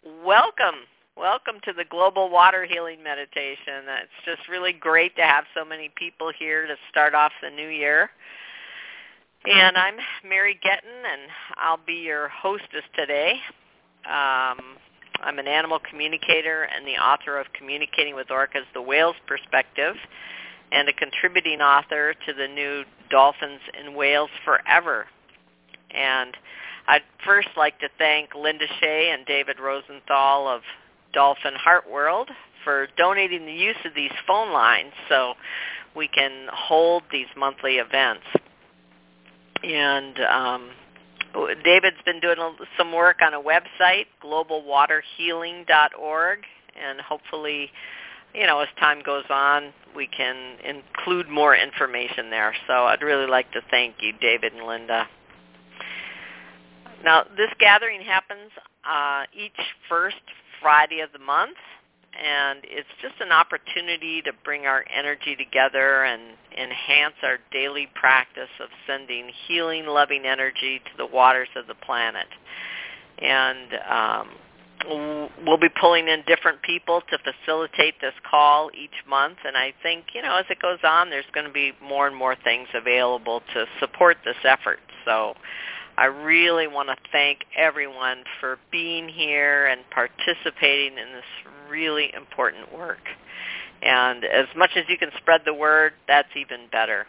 Welcome. Welcome to the Global Water Healing Meditation. It's just really great to have so many people here to start off the new year. And I'm Mary Getton, and I'll be your hostess today. I'm an animal communicator and the author of Communicating with Orcas, the Whales Perspective, and a contributing author to the new Dolphins and Whales Forever. And I'd first like to thank Linda Shea and David Rosenthal of Dolphin Heart World for donating the use of these phone lines so we can hold these monthly events. And David's been doing some work on a website, globalwaterhealing.org, and hopefully, as time goes on, we can include more information there. So I'd really like to thank you, David and Linda. Now, this gathering happens each first Friday of the month, and it's just an opportunity to bring our energy together and enhance our daily practice of sending healing, loving energy to the waters of the planet. And we'll be pulling in different people to facilitate this call each month, and I think, as it goes on, there's going to be more and more things available to support this effort. So I really want to thank everyone for being here and participating in this really important work. And as much as you can spread the word, that's even better.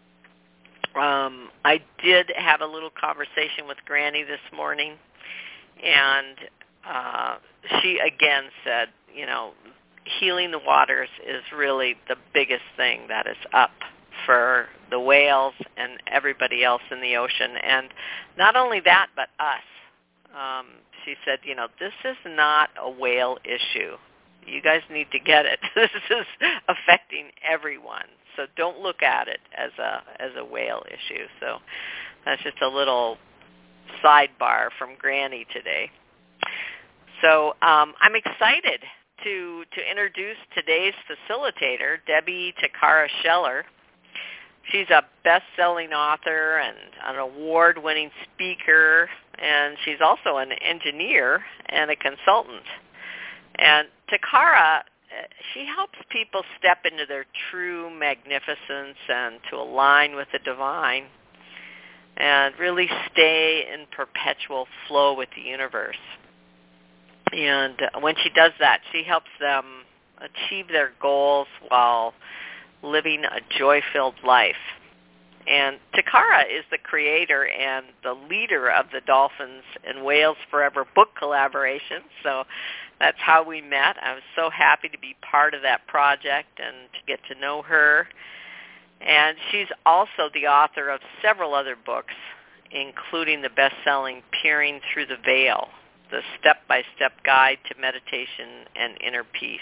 I did have a little conversation with Granny this morning, and she again said, healing the waters is really the biggest thing that is up for the whales and everybody else in the ocean. And not only that, but us. She said, this is not a whale issue. You guys need to get it. This is affecting everyone. So don't look at it as a whale issue. So that's just a little sidebar from Granny today. So I'm excited to introduce today's facilitator, Debbie Takara Scheller. She's a best-selling author and an award-winning speaker, and she's also an engineer and a consultant. And Takara, she helps people step into their true magnificence and to align with the divine and really stay in perpetual flow with the universe. And when she does that, she helps them achieve their goals while living a joy-filled life. And Takara is the creator and the leader of the Dolphins and Whales Forever book collaboration, so that's how we met. I was so happy to be part of that project and to get to know her. And she's also the author of several other books, including the best-selling Peering Through the Veil, the step-by-step guide to meditation and inner peace.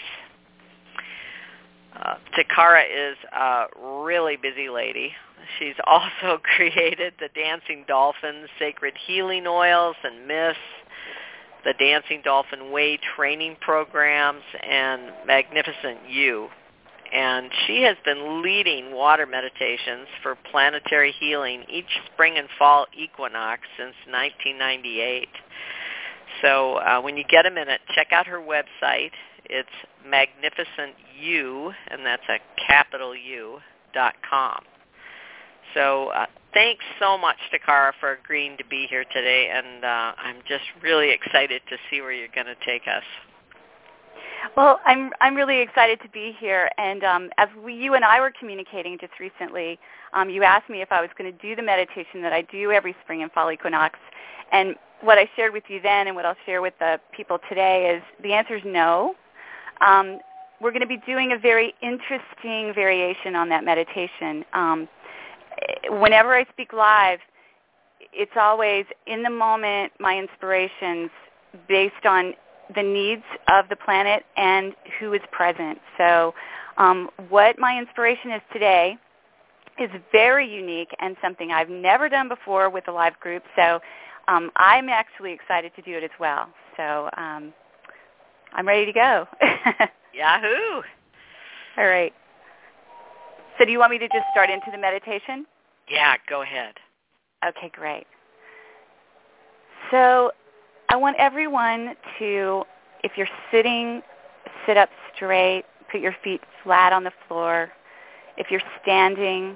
Takara is a really busy lady. She's also created the Dancing Dolphin Sacred Healing Oils and Mists, the Dancing Dolphin Way training programs, and Magnificent You. And she has been leading water meditations for planetary healing each spring and fall equinox since 1998. So when you get a minute, check out her website. It's magnificentyou, and that's a capital U.com. So thanks so much, Takara, for agreeing to be here today, and I'm just really excited to see where you're going to take us. Well, I'm really excited to be here, and as you and I were communicating just recently, you asked me if I was going to do the meditation that I do every spring and fall equinox, and what I shared with you then and what I'll share with the people today is the answer is no. We're going to be doing a very interesting variation on that meditation. Whenever I speak live, it's always in the moment, my inspirations based on the needs of the planet and who is present. So what my inspiration is today is very unique and something I've never done before with a live group. So I'm actually excited to do it as well. So I'm ready to go. Yahoo! All right. So do you want me to just start into the meditation? Yeah, go ahead. Okay, great. So I want everyone to If you're sitting, sit up straight, put your feet flat on the floor. If you're standing,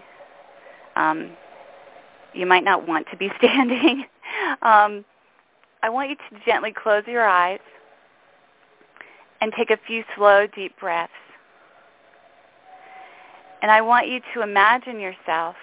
you might not want to be standing. I want you to gently close your eyes and take a few slow, deep breaths. And I want you to imagine yourself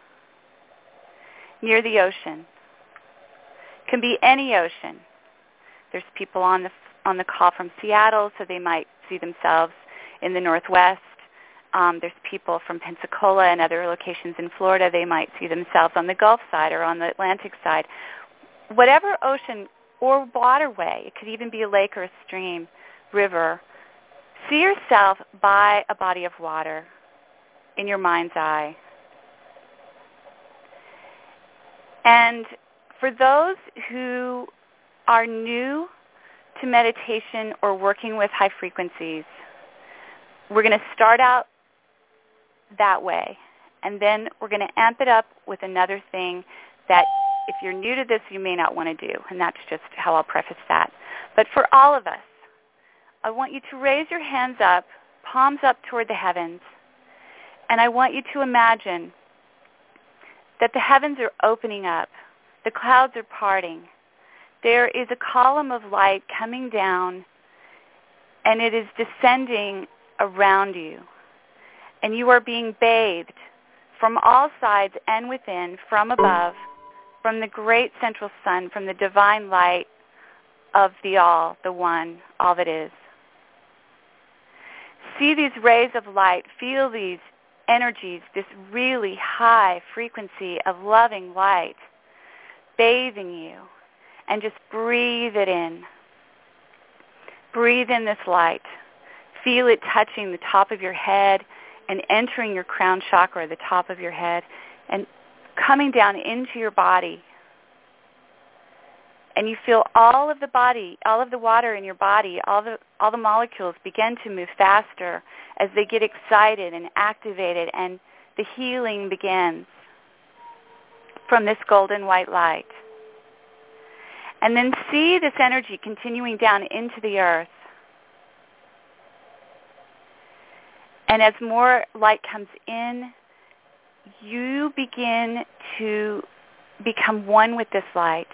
near the ocean. It can be any ocean. There's people on the call from Seattle, so they might see themselves in the Northwest. There's people from Pensacola and other locations in Florida. They might see themselves on the Gulf side or on the Atlantic side. Whatever ocean or waterway, it could even be a lake or a stream, river, see yourself by a body of water in your mind's eye. And for those who are new to meditation or working with high frequencies, we're going to start out that way, and then we're going to amp it up with another thing that if you're new to this, you may not want to do, and that's just how I'll preface that. But for all of us, I want you to raise your hands up, palms up toward the heavens, and I want you to imagine that the heavens are opening up, the clouds are parting. There is a column of light coming down, and it is descending around you. And you are being bathed from all sides and within, from above, from the great central sun, from the divine light of the all, the one, all that is. See these rays of light, feel these energies, this really high frequency of loving light bathing you, and just breathe it in. Breathe in this light. Feel it touching the top of your head and entering your crown chakra, the top of your head, and coming down into your body. And you feel all of the body, all of the water in your body, all the molecules begin to move faster as they get excited and activated, and the healing begins from this golden white light. And then see this energy continuing down into the earth. And as more light comes in, you begin to become one with this light.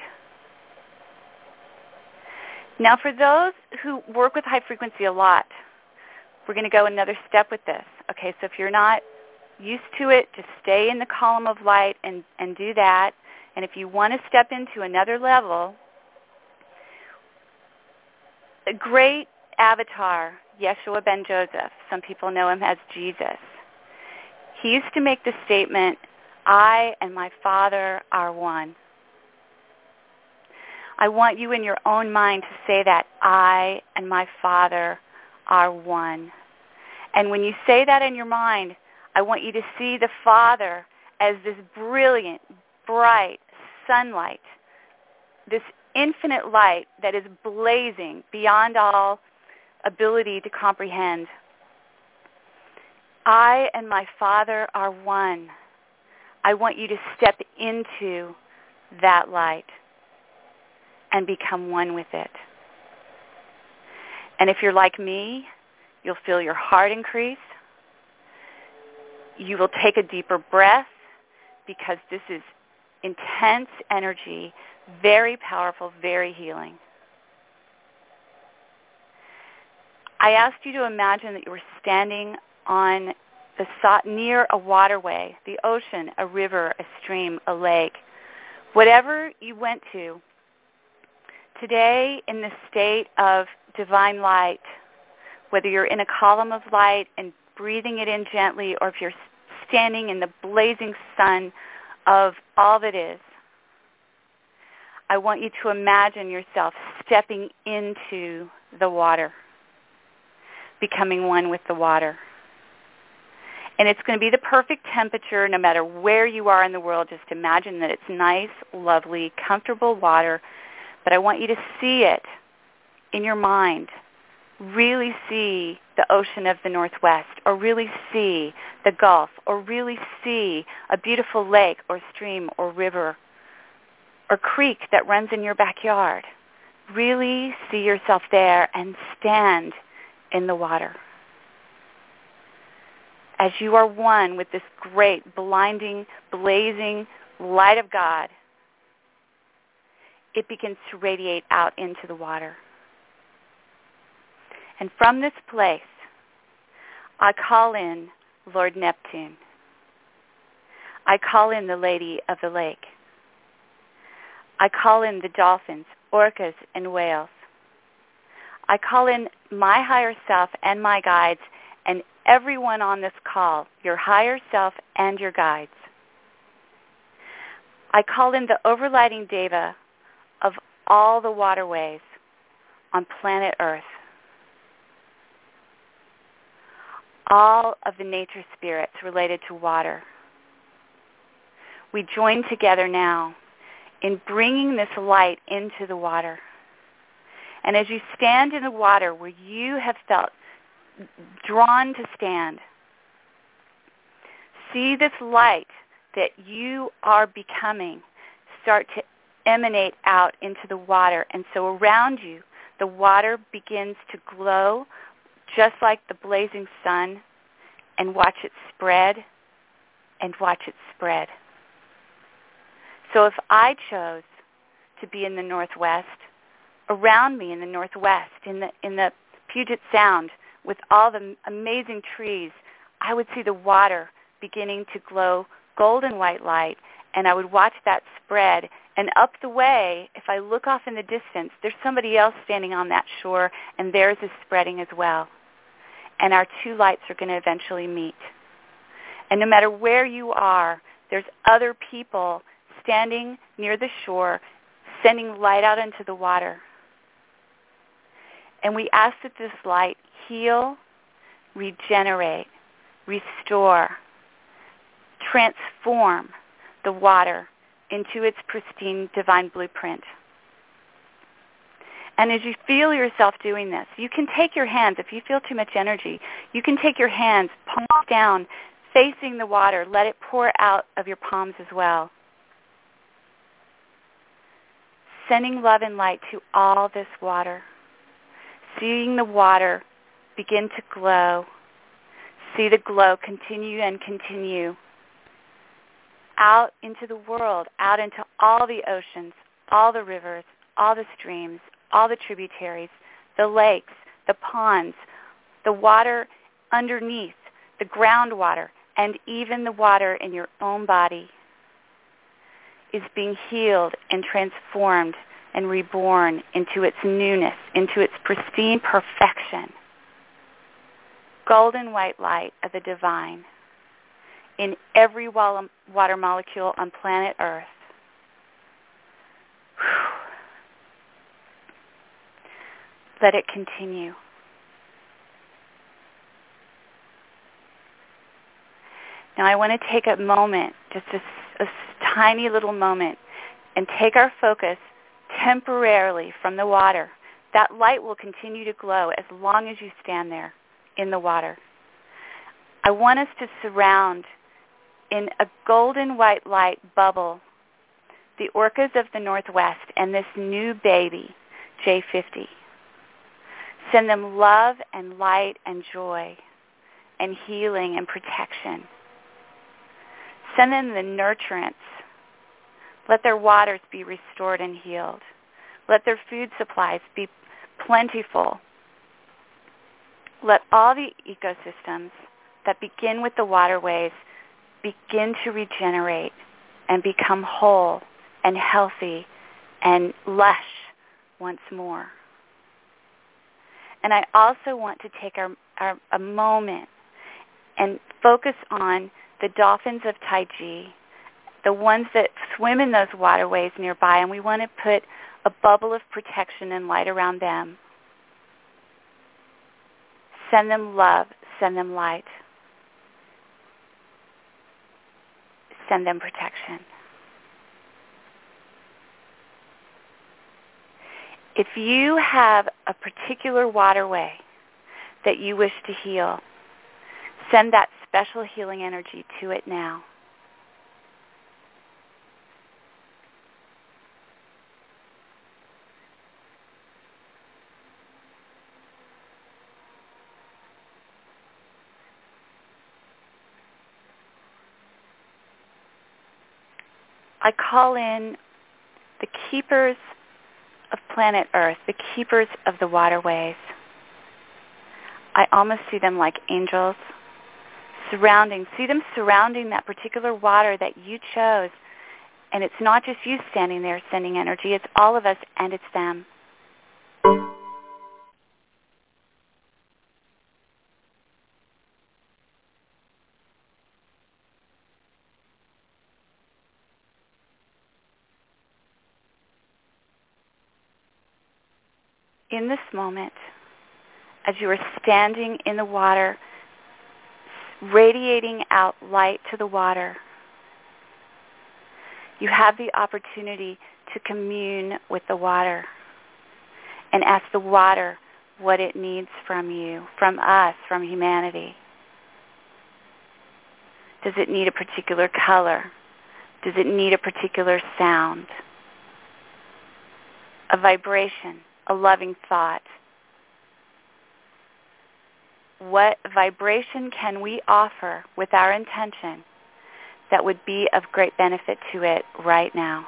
Now, for those who work with high frequency a lot, we're going to go another step with this. Okay, so if you're not used to it, just stay in the column of light and do that. And if you want to step into another level, a great avatar, Yeshua ben Joseph, some people know him as Jesus, he used to make the statement, "I and my Father are one." I want you in your own mind to say that, "I and my Father are one." And when you say that in your mind, I want you to see the Father as this brilliant, bright sunlight, this infinite light that is blazing beyond all ability to comprehend. I and my Father are one. I want you to step into that light and become one with it. And if you're like me, you'll feel your heart increase. You will take a deeper breath because this is intense energy, very powerful, very healing. I asked you to imagine that you were standing on near a waterway, the ocean, a river, a stream, a lake, whatever you went to. Today, in the state of divine light, whether you're in a column of light and breathing it in gently, or if you're standing in the blazing sun of all that is, I want you to imagine yourself stepping into the water, becoming one with the water. And it's going to be the perfect temperature no matter where you are in the world. Just imagine that it's nice, lovely, comfortable water. But I want you to see it in your mind. Really see the ocean of the Northwest, or really see the Gulf, or really see a beautiful lake or stream or river or creek that runs in your backyard. really see yourself there and stand in the water. As you are one with this great, blinding, blazing light of God, it begins to radiate out into the water. And from this place, I call in Lord Neptune. I call in the Lady of the Lake. I call in the dolphins, orcas, and whales. I call in my higher self and my guides and everyone on this call, your higher self and your guides. I call in the overlighting deva of all the waterways on planet Earth. All of the nature spirits related to water. We join together now in bringing this light into the water. And as you stand in the water where you have felt drawn to stand, see this light that you are becoming start to emanate out into the water. And so around you, the water begins to glow just like the blazing sun, and watch it spread and watch it spread. So if I chose to be in the Northwest, around me in the Northwest, in the Puget Sound, with all the amazing trees, I would see the water beginning to glow golden white light, and I would watch that spread. And up the way, if I look off in the distance, there's somebody else standing on that shore, and theirs is spreading as well. And our two lights are going to eventually meet. And no matter where you are, there's other people standing near the shore, sending light out into the water. And we ask that this light heal, regenerate, restore, transform the water into its pristine divine blueprint. And as you feel yourself doing this, you can take your hands, if you feel too much energy, you can take your hands, palms down, facing the water. Let it pour out of your palms as well. Sending love and light to all this water. Seeing the water begin to glow. See the glow continue and continue. Out into the world, out into all the oceans, all the rivers, all the streams, all the tributaries, the lakes, the ponds, the water underneath, the groundwater, and even the water in your own body is being healed and transformed and reborn into its newness, into its pristine perfection. Golden white light of the divine in every water molecule on planet Earth. Let it continue. Now I want to take a moment, just a tiny little moment, and take our focus temporarily from the water. That light will continue to glow as long as you stand there in the water. I want us to surround in a golden white light bubble the orcas of the Northwest and this new baby, J50. Send them love and light and joy and healing and protection. Send them the nurturance. Let their waters be restored and healed. Let their food supplies be plentiful. Let all the ecosystems that begin with the waterways begin to regenerate and become whole and healthy and lush once more. And I also want to take a moment and focus on the dolphins of Taiji, the ones that swim in those waterways nearby, and we want to put a bubble of protection and light around them. Send them love, send them light. Send them protection. If you have a particular waterway that you wish to heal, send that special healing energy to it now. I call in the keepers of planet Earth, the keepers of the waterways. I almost see them like angels see them surrounding that particular water that you chose. And it's not just you standing there sending energy, it's all of us and it's them. In this moment, as you are standing in the water, radiating out light to the water, you have the opportunity to commune with the water and ask the water what it needs from you, from us, from humanity. Does it need a particular color? Does it need a particular sound? A vibration, a loving thought? What vibration can we offer with our intention that would be of great benefit to it right now?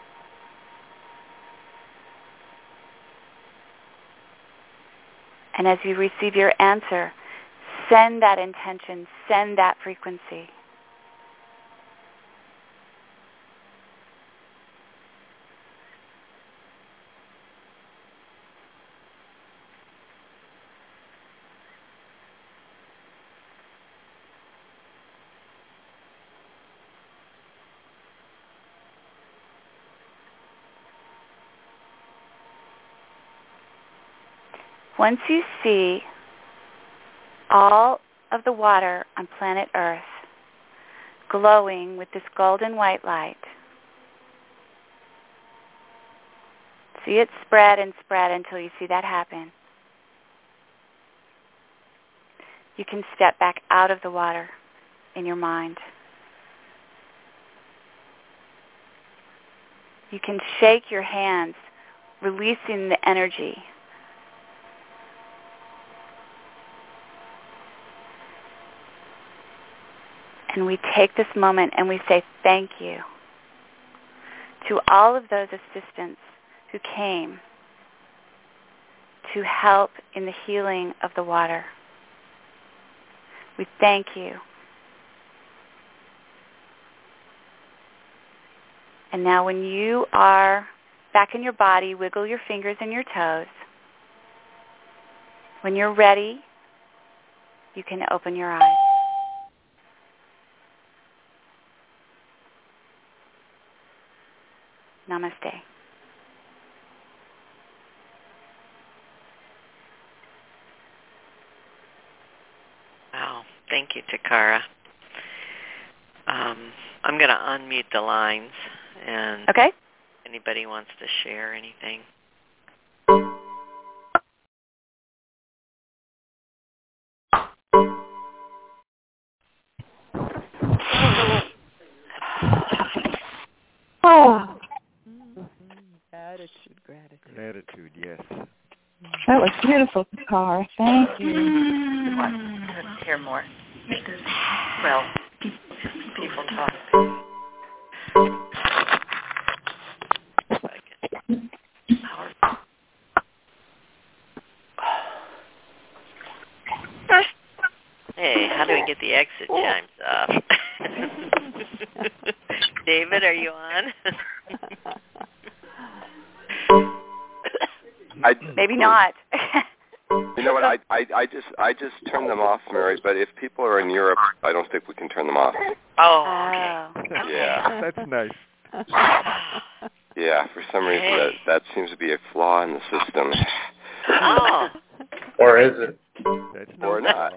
And as you receive your answer, send that intention, send that frequency. Once you see all of the water on planet Earth glowing with this golden white light, see it spread and spread until you see that happen. You can step back out of the water in your mind. You can shake your hands, releasing the energy. And we take this moment and we say thank you to all of those assistants who came to help in the healing of the water. We thank you. And now when you are back in your body, wiggle your fingers and your toes. When you're ready, you can open your eyes. Namaste. Wow. Thank you, Takara. I'm going to unmute the lines, and okay. If anybody wants to share anything. Oh. Gratitude, yes. That was beautiful, Takara. Thank you. Let's hear more. Well, people talk. Hey, how do we get the exit chimes off? David, are you on? Maybe not. You know what? I just turned them off, Mary. But if people are in Europe, I don't think we can turn them off. Oh, okay. Yeah. That's nice. Yeah, for some reason that seems to be a flaw in the system. Oh. Or is it? Or not.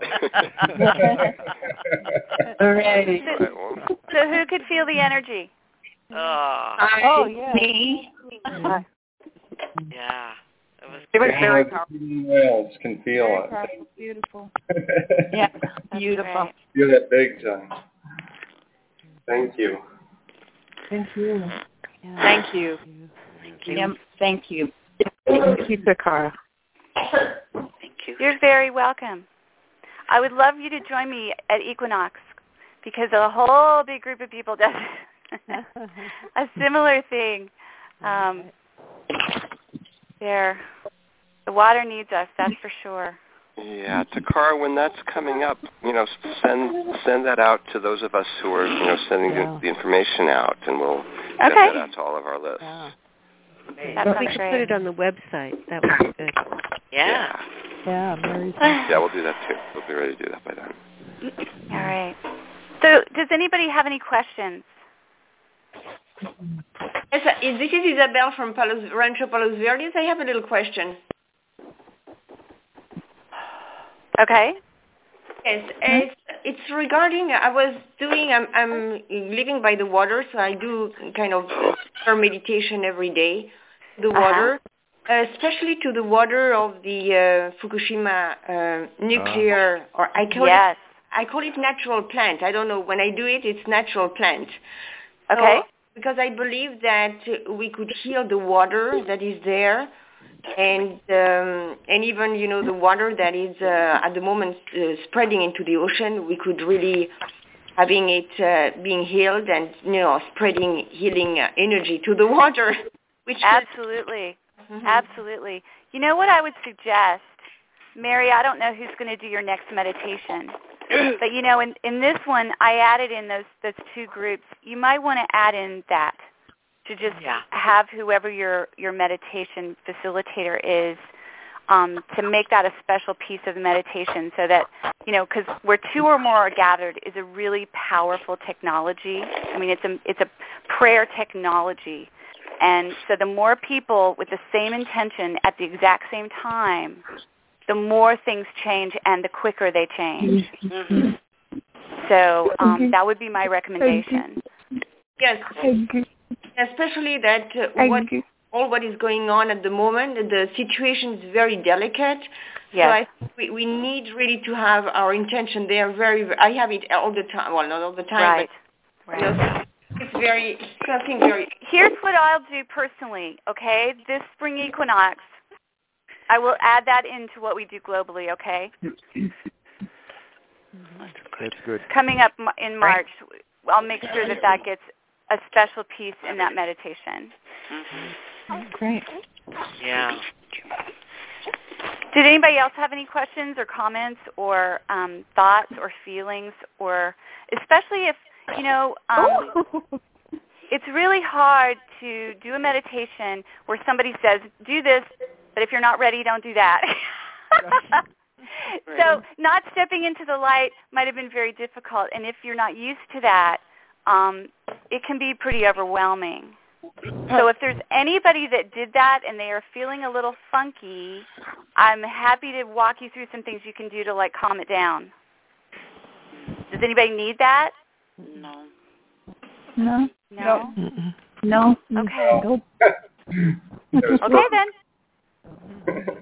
Alrighty. So who could feel the energy? Oh, yeah. Me. Yeah. It was very powerful. Wales can feel Very it. powerful. Beautiful. Yeah, beautiful. Feel it big time. Thank you. Thank you. Yeah. Thank you. Thank you. Thank you. Thank you, Takara. Thank you. You're very welcome. I would love you to join me at Equinox because a whole big group of people does it. A similar thing. The water needs us, that's for sure. Yeah, Takara, when that's coming up, send that out to those of us who are, sending the information out, and we'll get that out to all of our lists. Yeah. That we sounds should great. put it on the website. That would be good. Yeah. Yeah, Mary's. Yeah, we'll do that too. We'll be ready to do that by then. All right. So does anybody have any questions? Yes, this is Isabel from Rancho Palos Verdes. I have a little question. Okay. Yes, it's regarding, I'm living by the water, so I do kind of meditation every day, the water, especially to the water of the Fukushima nuclear, or I call it natural plant. I don't know, when I do it, it's natural plant. Okay. So, because I believe that we could heal the water that is there, and even the water that is at the moment spreading into the ocean, we could really having it being healed and spreading healing energy to the water. Which absolutely, absolutely. You know what I would suggest, Mary? I don't know who's going to do your next meditation, but in this one, I added in those two groups. You might want to add in that. To just have whoever your meditation facilitator is to make that a special piece of the meditation so that, because where two or more are gathered is a really powerful technology. I mean, it's a prayer technology. And so the more people with the same intention at the exact same time, the more things change and the quicker they change. Mm-hmm. So that would be my recommendation. Yes. Especially that what is going on at the moment, the situation is very delicate. Yes. So I think we need really to have our intention there. I have it all the time. Well, not all the time, but it's something very. Here's what I'll do personally. Okay, this spring equinox, I will add that into what we do globally. Okay. That's good. Coming up in March, I'll make sure that gets a special piece in that meditation. Mm-hmm. Great. Yeah. Did anybody else have any questions or comments or thoughts or feelings, or especially if, it's really hard to do a meditation where somebody says, do this, but if you're not ready, don't do that. So not stepping into the light might have been very difficult, and if you're not used to that, it can be pretty overwhelming. So if there's anybody that did that and they are feeling a little funky, I'm happy to walk you through some things you can do to calm it down. Does anybody need that? No. No? No. Okay. Nope. Okay then.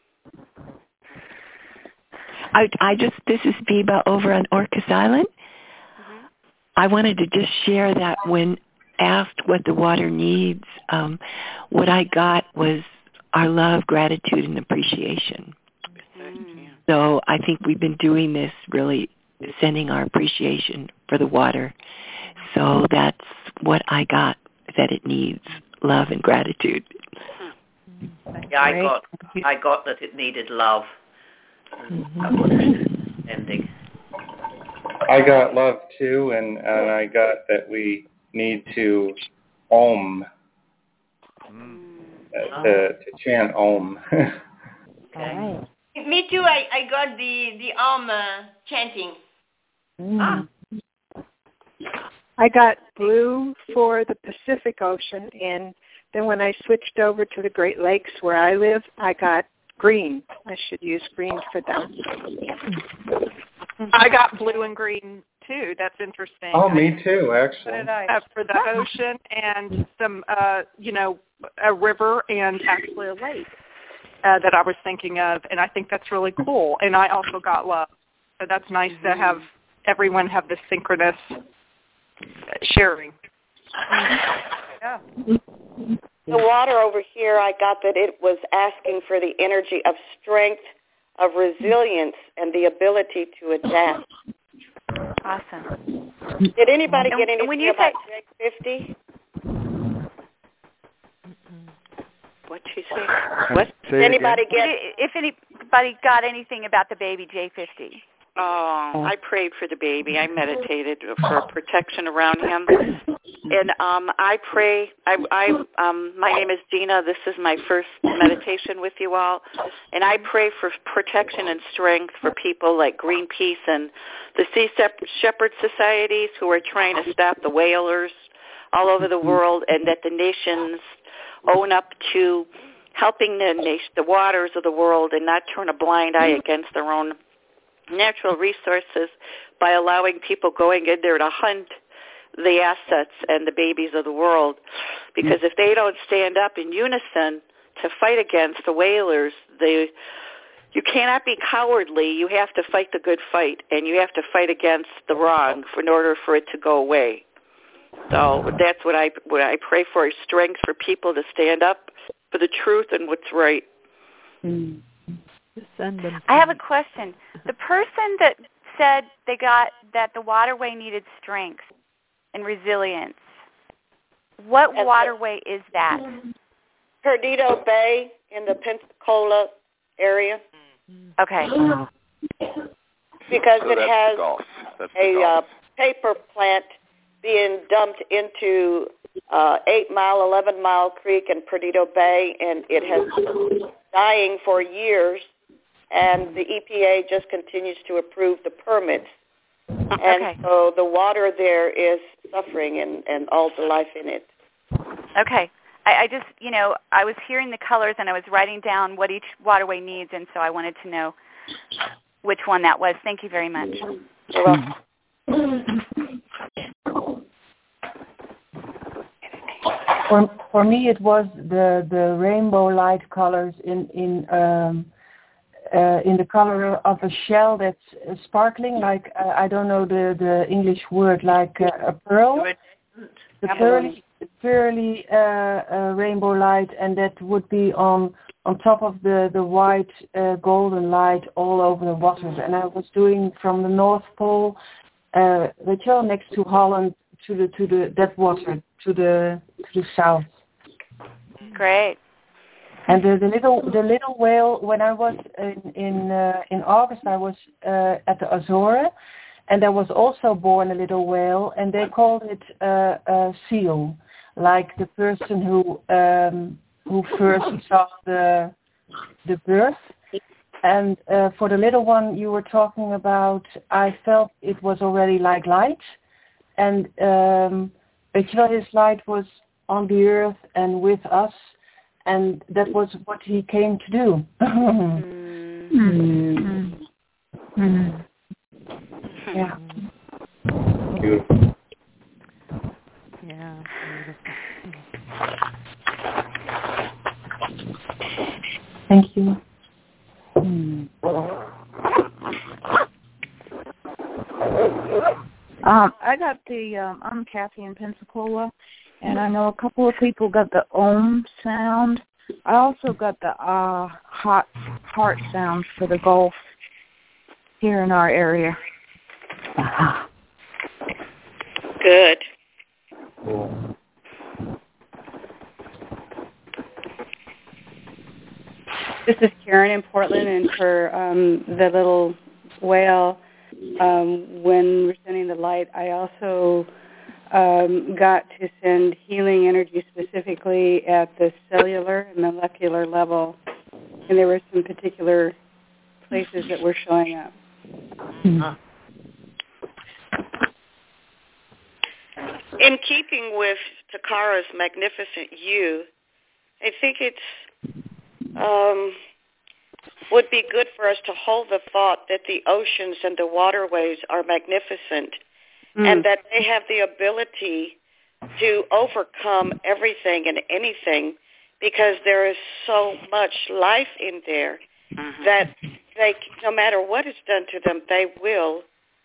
This is Biba over on Orcas Island. I wanted to just share that when asked what the water needs, what I got was our love, gratitude, and appreciation. So I think we've been doing this, really sending our appreciation for the water. So that's what I got, that it needs love and gratitude. Yeah, I got that it needed love. That was ending. I got love too, and I got that we need to Om, to chant Om. Okay. Me too. I got the Om chanting. I got blue for the Pacific Ocean, and then when I switched over to the Great Lakes where I live, I got green. I should use green for them. I got blue and green too. That's interesting. Oh, me too, actually. What did I? For the ocean and some, a river and actually a lake that I was thinking of, and I think that's really cool. And I also got love. So that's nice to have everyone have this synchronous sharing. Yeah. The water over here, I got that it was asking for the energy of strength, of resilience, and the ability to adapt. Awesome. Did anybody get anything about J50? What'd she say? What? Did anybody get? If anybody got anything about the baby J50? Oh, I prayed for the baby. I meditated for protection around him. And I pray, my name is Dina. This is my first meditation with you all. And I pray for protection and strength for people like Greenpeace and the Sea Shepherd Societies who are trying to stop the whalers all over the world, and that the nations own up to helping the waters of the world and not turn a blind eye against their own natural resources by allowing people going in there to hunt the assets and the babies of the world. Because if they don't stand up in unison to fight against the whalers, you cannot be cowardly. You have to fight the good fight, and you have to fight against the wrong in order for it to go away. So that's what I pray for, is strength for people to stand up for the truth and what's right. I have a question. The person that said they got that the waterway needed strength and resilience, what waterway is that? Perdido Bay in the Pensacola area. Okay. Because it has a paper plant being dumped into 8-mile, 11-mile creek in Perdido Bay, and it has been dying for years, and the EPA just continues to approve the permits. And so the water there is suffering and all the life in it. Okay. I just, I was hearing the colors and I was writing down what each waterway needs, and so I wanted to know which one that was. Thank you very much. You're welcome. For me, it was the rainbow light colors in the color of a shell that's sparkling, like I don't know the English word, like a pearl. The pearly rainbow light, and that would be on top of the white golden light all over the waters. And I was doing from the North Pole, next to Holland, to that water to the south. Great. And the little whale. When I was in August, I was at the Azores, and there was also born a little whale, and they called it a seal, like the person who first saw the birth. And for the little one you were talking about, I felt it was already like light, and his light was on the earth and with us, and that was what he came to do. Yeah. Beautiful. Yeah, beautiful. Thank you. I got I'm Kathy in Pensacola, and I know a couple of people got the Om sound. I also got the hot heart sound for the Gulf here in our area. Good. This is Karen in Portland, and for the little whale, when we're sending the light, I also got to send healing energy specifically at the cellular and molecular level, and there were some particular places that were showing up. In keeping with Takara's Magnificent You, I think it's would be good for us to hold the thought that the oceans and the waterways are magnificent, and that they have the ability to overcome everything and anything, because there is so much life in there that they, no matter what is done to them, they will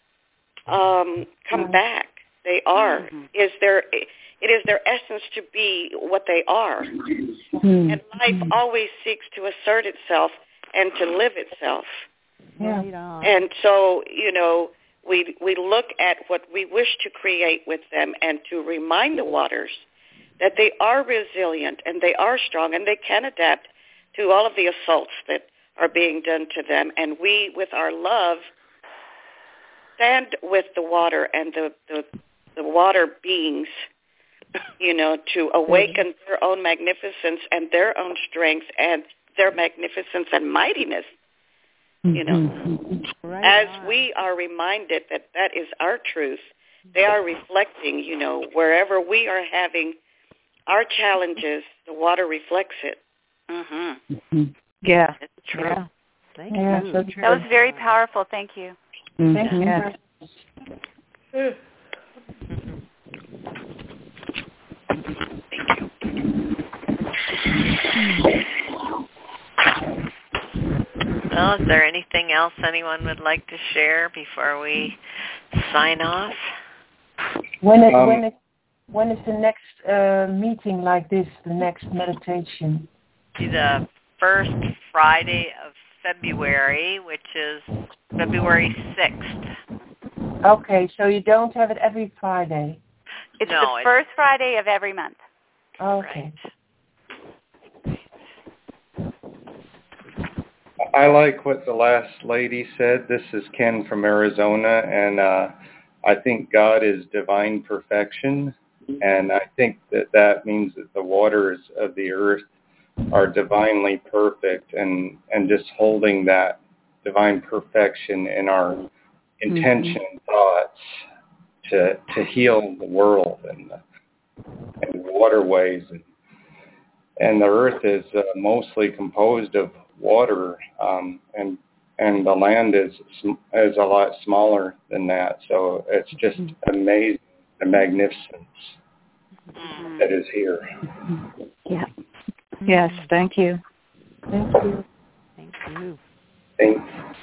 come back. They are. It is their essence to be what they are. And life always seeks to assert itself and to live itself. Yeah. And so, we look at what we wish to create with them and to remind the waters that they are resilient and they are strong and they can adapt to all of the assaults that are being done to them. And we, with our love, stand with the water and the water beings, to awaken their own magnificence and their own strength and their magnificence and mightiness. As we are reminded that that is our truth, they are reflecting, wherever we are having our challenges, the water reflects it. Yeah. It's true. Yeah. Thank you. So that was very powerful. Thank you. Thank you. Well, is there anything else anyone would like to share before we sign off? When is the next meeting like this, the next meditation? The first Friday of February, which is February 6th. Okay, so you don't have it every Friday? It's the first Friday of every month. Okay. Right. I like what the last lady said. This is Ken from Arizona, and I think God is divine perfection, and I think that means that the waters of the earth are divinely perfect, and just holding that divine perfection in our intention and thoughts to heal the world and the waterways, and the earth is mostly composed of water, and the land is a lot smaller than that. So it's just amazing, the magnificence that is here. Yeah. Yes. Thank you. Thank you. Thank you. Thanks.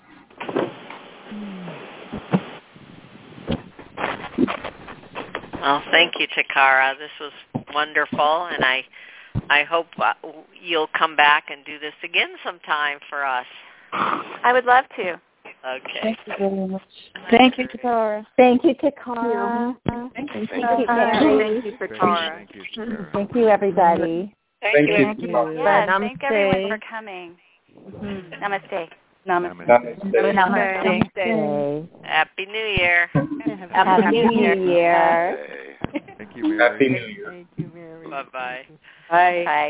Well, thank you, Takara. This was wonderful, and I hope you'll come back and do this again sometime for us. I would love to. Okay. Thank you very much. Thank you, Takara. Thank you, Takara. Thank you. Thank you, Mary. Thank you, Takara. Thank you, everybody. Thank you. Yes, thank everyone for coming. Namaste. Namaste. Namaste. Happy New Year. Happy New Year. Thank you, Mary. Happy New Year. Thank you, Mary. Bye-bye. Bye. Bye.